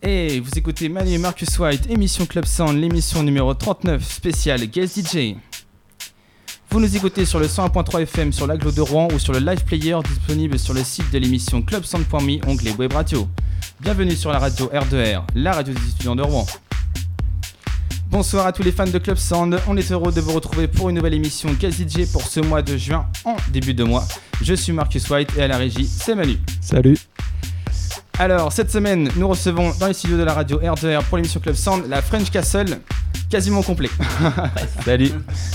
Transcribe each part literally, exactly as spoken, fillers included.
Et vous écoutez Manu et Marcus White, émission Club Sound, l'émission numéro trente-neuf, spéciale Guest D J. Vous nous écoutez sur le cent un point trois F M sur l'Agglo de Rouen ou sur le live player disponible sur le site de l'émission club sound point me, onglet web radio. Bienvenue sur la radio R deux R, la radio des étudiants de Rouen. Bonsoir à tous les fans de Club Sound, on est heureux de vous retrouver pour une nouvelle émission Guest D J pour ce mois de juin en début de mois. Je suis Marcus White et à la régie, c'est Manu. Salut. Alors, cette semaine, nous recevons dans les studios de la radio R deux R pour l'émission Club Sound la French Castle, quasiment complet. Salut.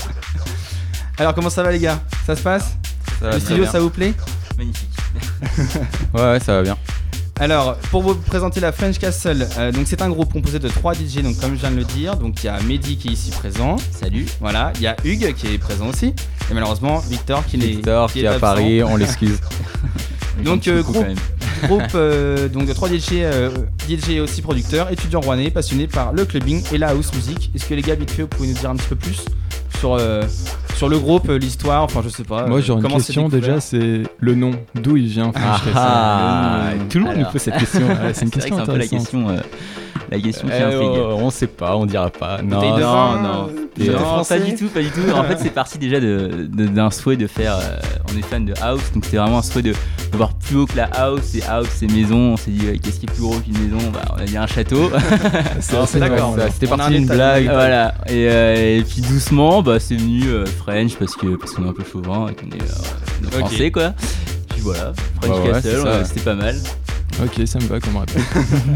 Alors, comment ça va les gars ? Ça se passe ? Ça va, le studio, ça vous plaît ? Magnifique. Ouais, ouais, ça va bien. Alors, pour vous présenter la French Castle, euh, donc c'est un groupe composé de trois D J, donc comme je viens de le dire. Donc il y a Mehdi qui est ici présent. Salut. Voilà, il y a Hugues qui est présent aussi. Et malheureusement, Victor qui n'est Victor qui, qui est à Paris, on l'excuse. Donc euh, groupe, groupe euh, donc de trois D J, euh, D J aussi producteurs, étudiants rouennais, passionnés par le clubbing et la house music. Est-ce que les gars, vite fait, vous pouvez nous dire un petit peu plus sur, euh, sur le groupe, l'histoire, enfin je sais pas. Moi j'aurais une question déjà, c'est le nom, d'où il vient. Ah, ah, le tout le monde nous pose cette question. Ouais, c'est une c'est question vrai que c'est un peu la intéressante. question, euh, la question qui Eh, intrigue. oh, on sait pas, on dira pas. Non, Bouteille de non, vin, non. euh, Non, français. pas du tout, pas du tout. En fait, c'est parti déjà de, de- d'un souhait de faire. euh, on est fan de house, donc c'était vraiment un souhait de, de voir plus haut que la house. Et house, c'est maison. On s'est dit, ouais, qu'est-ce qui est plus gros qu'une maison ? Bah, on a dit un château. C'est Alors, assez d'accord. vrai, ça. C'était On a parti un d'une état- blague. Voilà. Et, euh, et puis doucement, bah, c'est venu euh, French parce que parce qu'on est un peu chauvin et qu'on est, euh, on est Ok. français, quoi. Puis voilà, French Bah ouais, Castle, c'est ça. euh, c'était pas mal. Ok, ça me va comme rappel.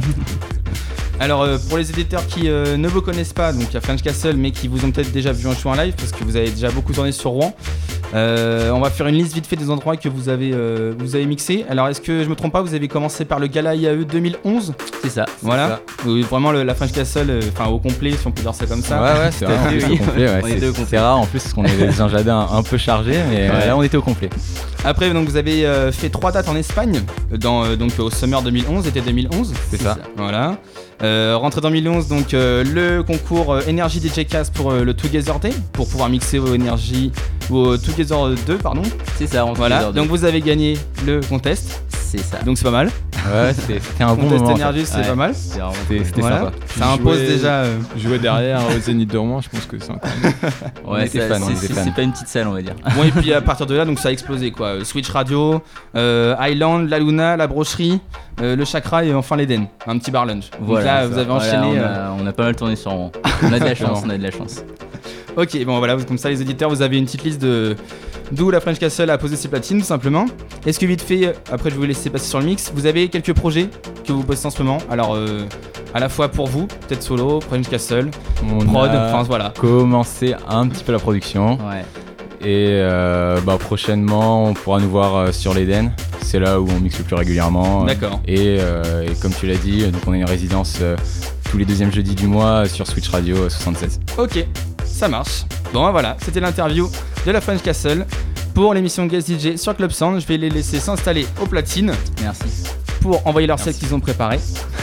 Alors euh, pour les éditeurs qui euh, ne vous connaissent pas, donc il y a French Castle mais qui vous ont peut-être déjà vu un show en live parce que vous avez déjà beaucoup tourné sur Rouen. Euh, on va faire une liste vite fait des endroits que vous avez, euh, vous avez mixés. Alors est-ce que je me trompe pas, vous avez commencé par le Gala I A E deux mille onze ? C'est ça. Voilà, oui, vraiment le- la French Castle, enfin au complet si on peut dire ça comme ça. Ouais, ouais, c'est vrai. En plus, Oui. au complet, ouais, On c'est- était au c'est complet. rare en plus parce qu'on est dans un jardin un peu chargé, mais Ouais. là on était au complet. Après donc vous avez euh, fait trois dates en Espagne, dans, euh, donc au Summer deux mille onze, été deux mille onze. C'est ça. Voilà. Euh, rentrée dans deux mille onze, donc euh, le concours euh, Energy D J Cast pour euh, le Together Day, pour pouvoir mixer vos Energy, vos Together deux, pardon. C'est ça. on fait Voilà, des heures de- donc vous avez gagné le contest, c'est ça. donc c'est pas mal. Ouais, c'était c'était un bon Contest moment. en fait. Energy, c'est Ouais. pas mal. C'est vraiment C'était c'était Voilà. sympa. Ça impose Jouer- déjà. euh, Jouer derrière au Zénith de Rouen, je pense que c'est encore On Ouais, était ça- fans, on c'est- était c'est fans. c'est pas une petite salle, on va dire. Bon, et puis à partir de là, donc ça a explosé quoi. Euh, Switch Radio, euh, Island, La Luna, La Brocherie, euh, le Chakra et enfin l'Eden. Un petit bar lunch. Donc Voilà, là, ça. vous avez Voilà, enchaîné. on, euh, a, on a pas mal tourné sur Rouen. On a de la chance, on a de la chance. Ok, bon voilà, comme ça les auditeurs, vous avez une petite liste de d'où la French Castle a posé ses platines, tout simplement. Est-ce que vite fait, après je vais vous laisser passer sur le mix, vous avez quelques projets que vous bossez en ce moment ? Alors, euh, à la fois pour vous, peut-être solo, French Castle, On prod, a enfin voilà. commencé un petit peu la production Ouais. et euh, bah, prochainement on pourra nous voir euh, sur l'Eden. C'est là où on mixe le plus régulièrement. D'accord. Et, euh, et comme tu l'as dit, donc on a une résidence euh, tous les deuxièmes jeudis du mois sur Switch Radio euh, soixante-seize. Ok, ça marche. Bon, ben voilà, c'était l'interview de la French Castle pour l'émission Guest D J sur Club Sound. Je vais les laisser s'installer aux platines Merci. pour envoyer leur set Merci. qu'ils ont préparé.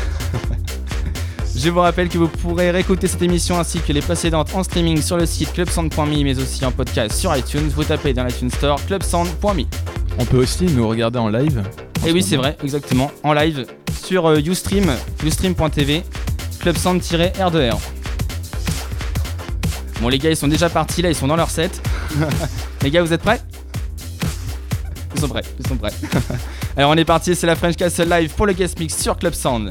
Je vous rappelle que vous pourrez réécouter cette émission ainsi que les précédentes en streaming sur le site club sound point me mais aussi en podcast sur iTunes. Vous tapez dans l'iTunes Store club sound point me. On peut aussi nous regarder en live. Et oui, c'est vrai, exactement, en live sur euh, Ustream, ustream point t v, clubsound-R deux R. Bon, les gars, ils sont déjà partis là, ils sont dans leur set. Les gars, vous êtes prêts ? Ils sont prêts, ils sont prêts. Alors, on est parti, c'est la French Castle Live pour le guest mix sur Club Sound.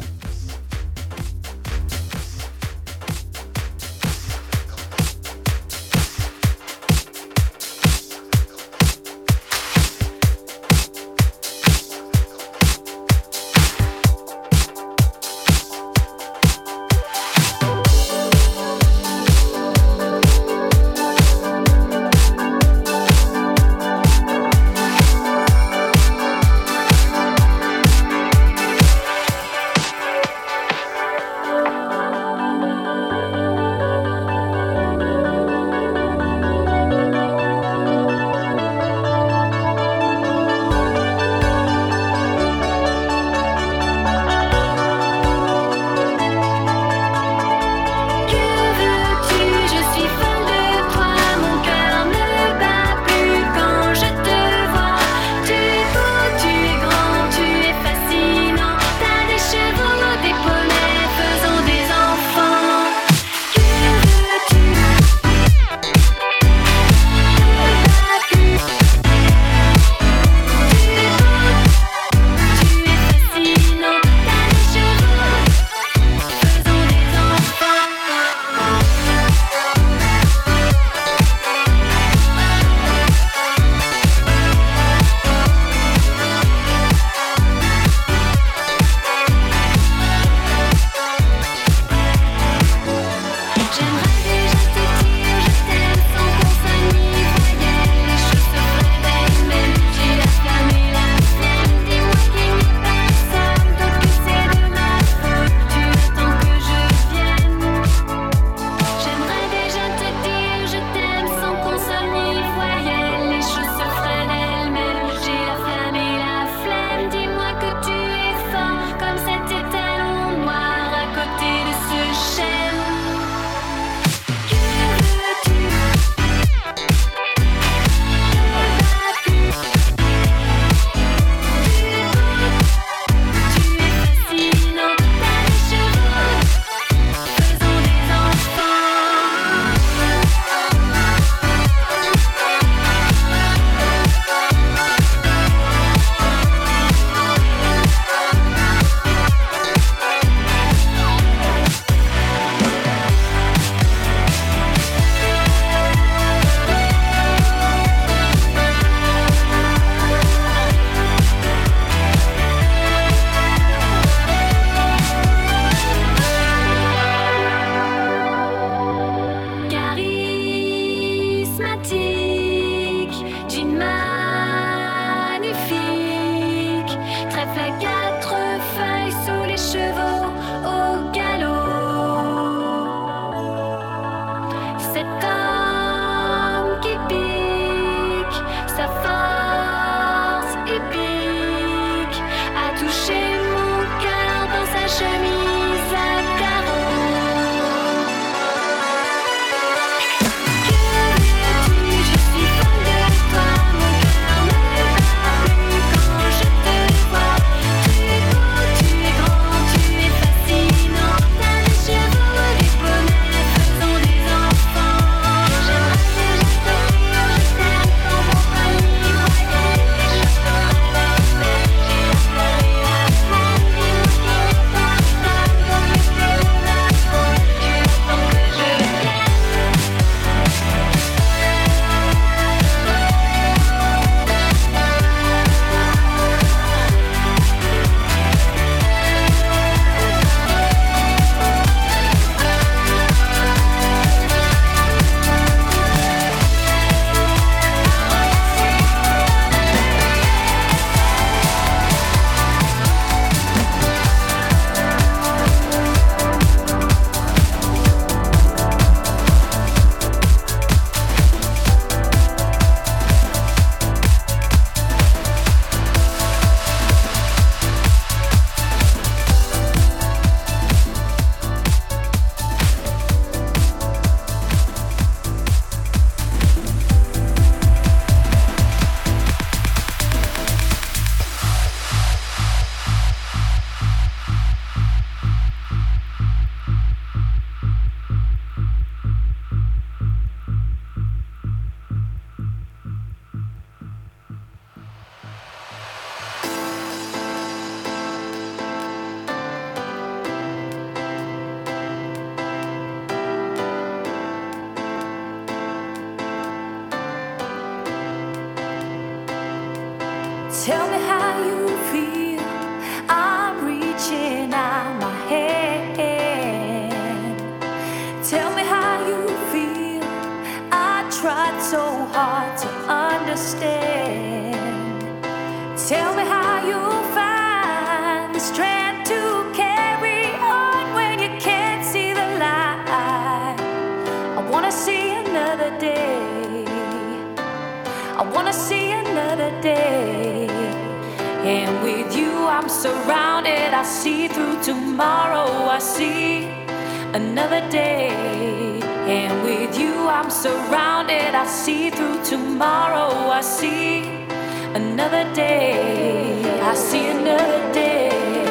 Tell me how you feel. I'm reaching out my hand. Tell me how you feel. I tried so hard to understand. Tell me how you find the strength to carry on when you can't see the light. I wanna see another day. I wanna see another day. And with you I'm surrounded. I see through tomorrow. I see another day. And with you I'm surrounded. I see through tomorrow. I see another day. I see another day.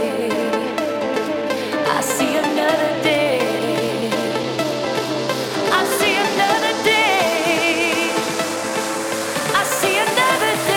I see another day. I see another day. I see another day.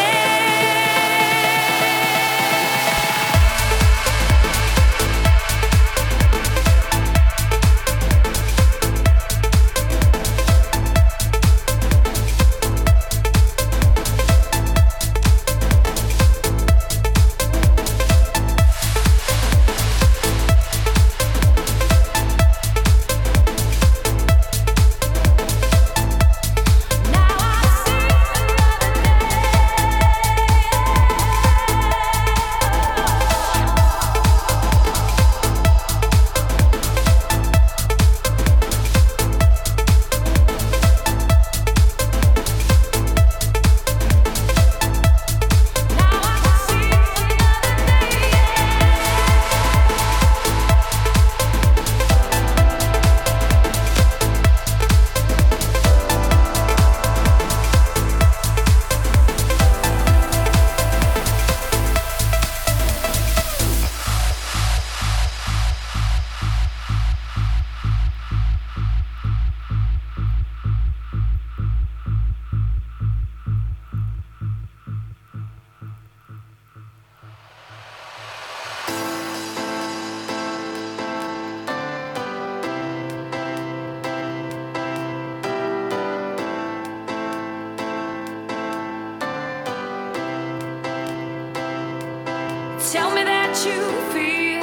Tell me that you feel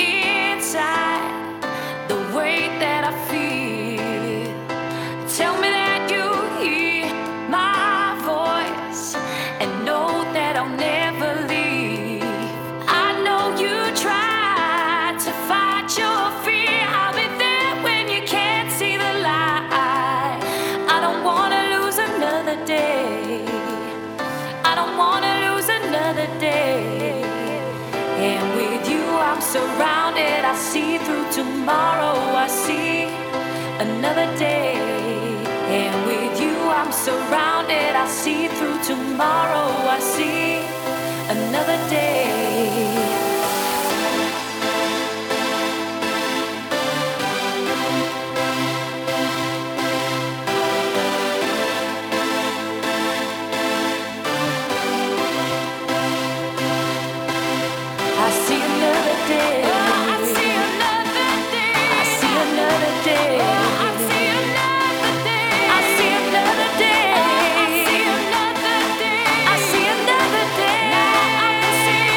inside the weight that I feel. Tell me that you hear my voice and know that I'll never leave. I know you try to fight your fear. I'll be there when you can't see the light. I don't wanna lose another day. I don't wanna lose another day. And with you I'm surrounded. I see through tomorrow. I see another day. And with you I'm surrounded. I see through tomorrow. I see another day. I see another day. Oh, I see another day. I see another day. Oh, I see another day. I see another day. Oh, I see another day. I see another day. Now I can see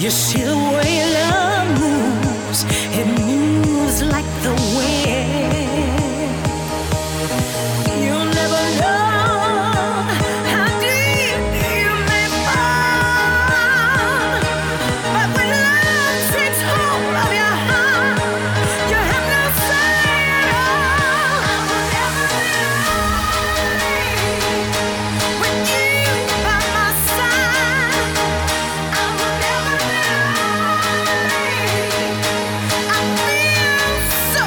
You see the way love moves, it moves like the wind. You'll never know how deep you may fall, but when love takes hold of your heart, you have no say at all. I will never leave with you by my side. I will never leave. I feel so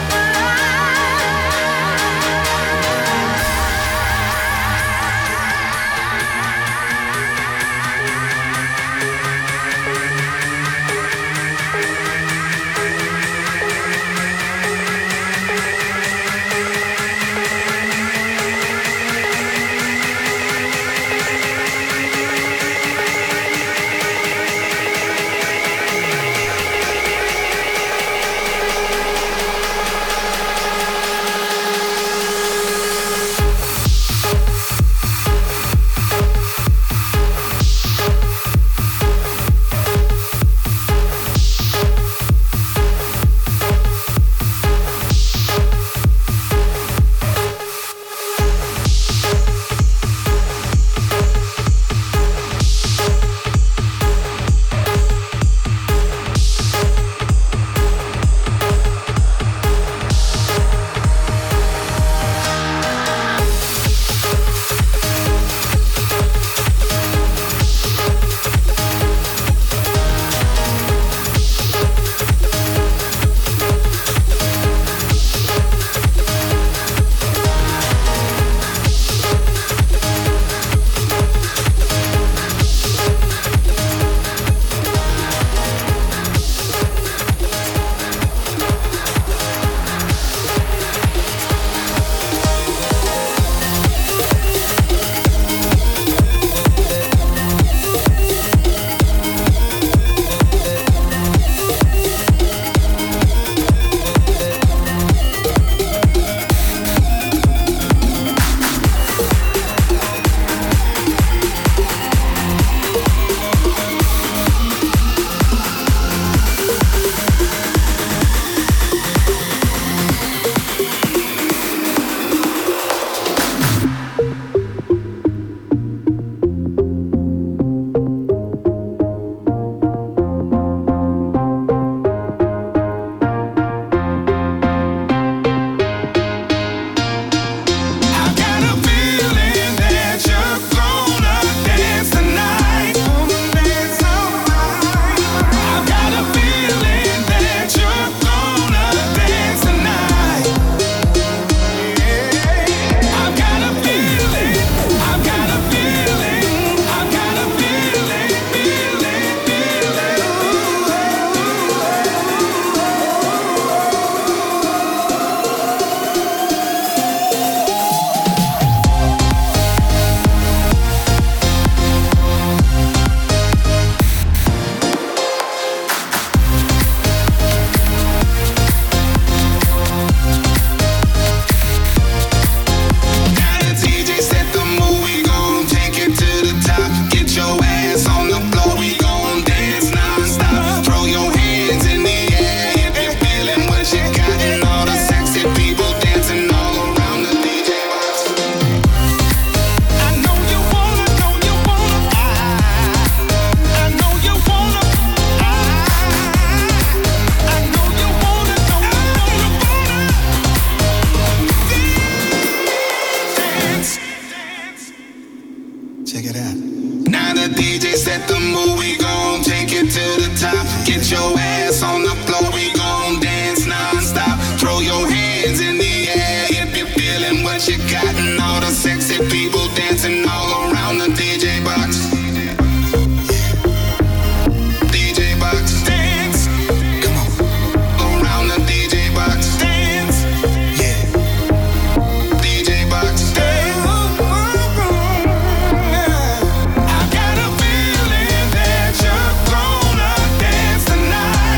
tonight.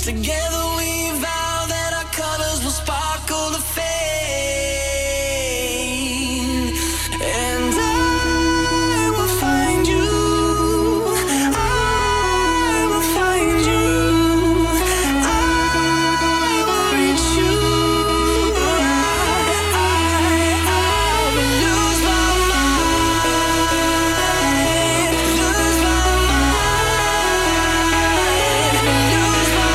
Together we vow that our colors will sparkle to fade. And I will find you, I will find you, I will reach you. I, I, I will lose my mind, lose my mind, lose my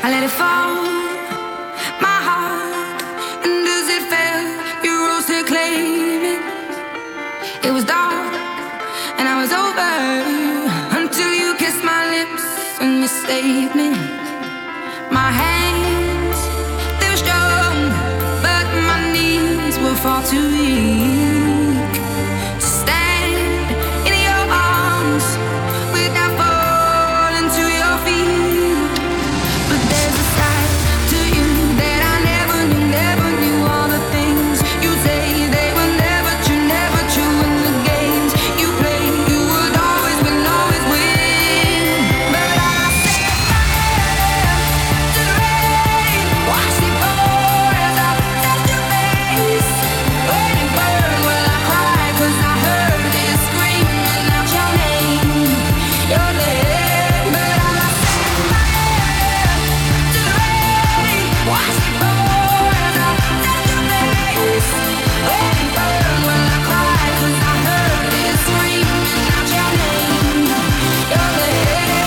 I let it fall, my heart, and as it fell, you rose to claim it. It was dark, and I was over, until you kissed my lips and you saved me. My hands, they were strong, but my knees were far too weak to stand in your arms without falling to your feet. But there's a side to you that I never knew, never knew. All the things you say, they were never true, never true. In the games you play, you would always win, always win. But I set my hand to the rain, watch it pour as I touch your face. When it burned, well I cried 'cause I heard it screaming out your name, your name. But I set my hand to the rain, watch it pour as I touch your face. When it burned, well I cried 'cause I heard it screaming out your name, your name.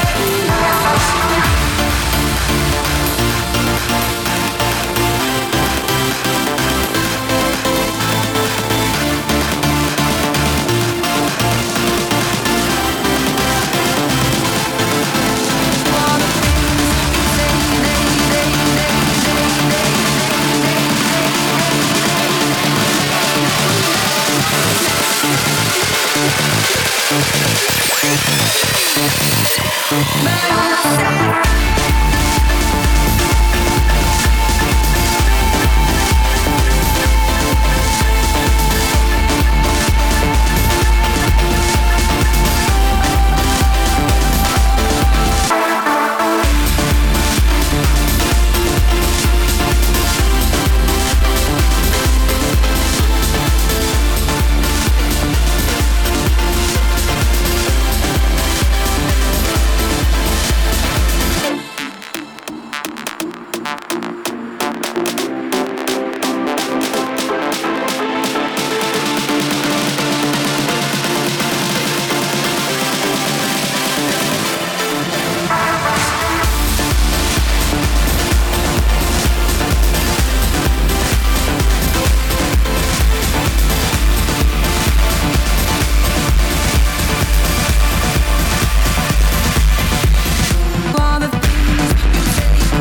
All the things you say.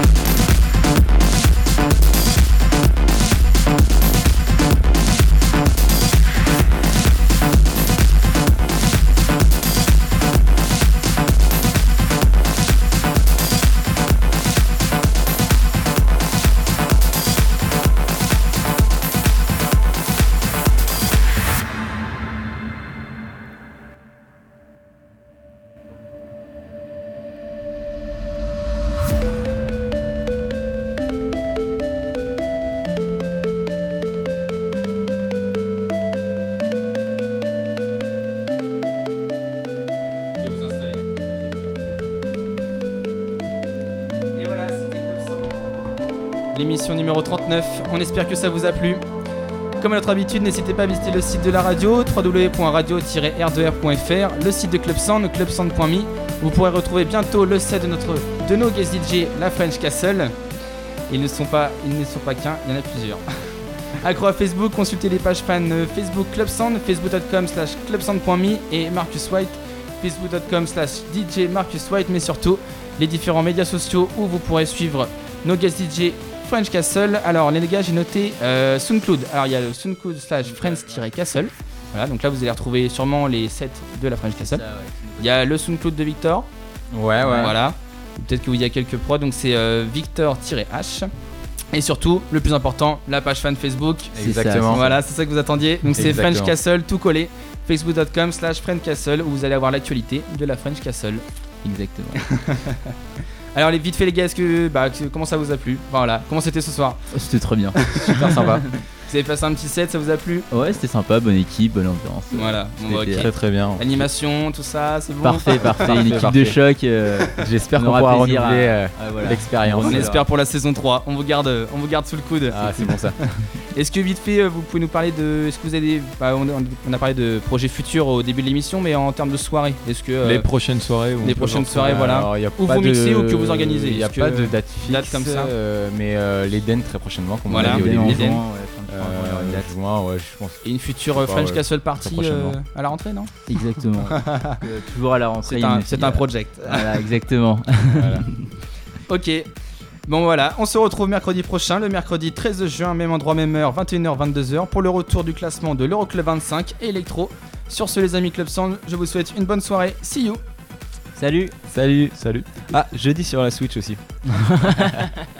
L'émission numéro trente-neuf, on espère que ça vous a plu. Comme à notre habitude, n'hésitez pas à visiter le site de la radio, w w w point radio tiret r deux r point f r, le site de Club Sound, clubsound point me. Vous pourrez retrouver bientôt le set de, notre, de nos guest D J, la French Castle. Ils ne sont pas, ils ne sont pas qu'un, il y en a plusieurs. Accro à Facebook, consultez les pages fans Facebook Club Sound, facebook point com slash clubsound point me et Marcus White, facebook point com slash D J Marcus White, mais surtout les différents médias sociaux où vous pourrez suivre nos guest D J French Castle. Alors les gars, j'ai noté euh, SoundCloud. Alors il y a le SoundCloud slash French-Castle. Voilà, donc là vous allez retrouver sûrement les sets de la French Castle. Il y a le SoundCloud de Victor. Ouais, ouais. Voilà. Peut-être qu'il y a quelques prods, donc c'est euh, Victor-H. Et surtout, le plus important, la page fan Facebook. Exactement. ça, Voilà, c'est ça que vous attendiez. Donc c'est Exactement. French Castle, tout collé. facebook point com slash French Castle, où vous allez avoir l'actualité de la French Castle. Exactement. Alors les vite fait les gars, est-ce que, bah, que- comment ça vous a plu? Voilà, comment c'était ce soir? C'était très bien. Super sympa. Vous avez passé un petit set, ça vous a plu? Ouais, c'était sympa, bonne équipe, bonne ambiance. Voilà, bon, bah, C'était ok. Très très bien. Animation, tout ça, c'est bon. Parfait, parfait, une équipe parfait. de choc. euh, J'espère on qu'on aura pourra plaisir à- renouveler euh, ouais, voilà. l'expérience. On Voilà. espère pour la saison trois. On vous garde, on vous garde sous le coude. Ah, c'est bon ça. Est-ce que vite fait, euh, vous pouvez nous parler de. Est-ce que vous avez des. Bah, on, on a parlé de projets futurs au début de l'émission, mais en termes de soirée, est-ce que. euh, Les prochaines soirées. où on les peut prochaines se soirées, retrouver. voilà. Alors, y a Ou pas vous de- mixez ou que vous organisez. Il n'y a Est-ce pas que- de date fixe, date comme ça. euh, mais euh, l'Eden très prochainement, comme Voilà, on l'a dit au l'Eden en début. juin. ouais, fin de juin, on aura une Euh, date. juin, ouais, je pense. Et une future Je euh, sais pas, French ouais. Castle Party Très prochainement. euh, à la rentrée, non? Exactement. Euh, toujours à la rentrée. C'est il un, me c'est dit, un euh, project. Voilà, exactement. Voilà. Ok. Bon voilà, on se retrouve mercredi prochain, le mercredi treize juin, même endroit, même heure, vingt et une heures, vingt-deux heures, pour le retour du classement de l'Euroclub vingt-cinq Electro. Sur ce les amis Club Sound, je vous souhaite une bonne soirée. See you. Salut. Salut, salut. Ah, jeudi sur la Switch aussi.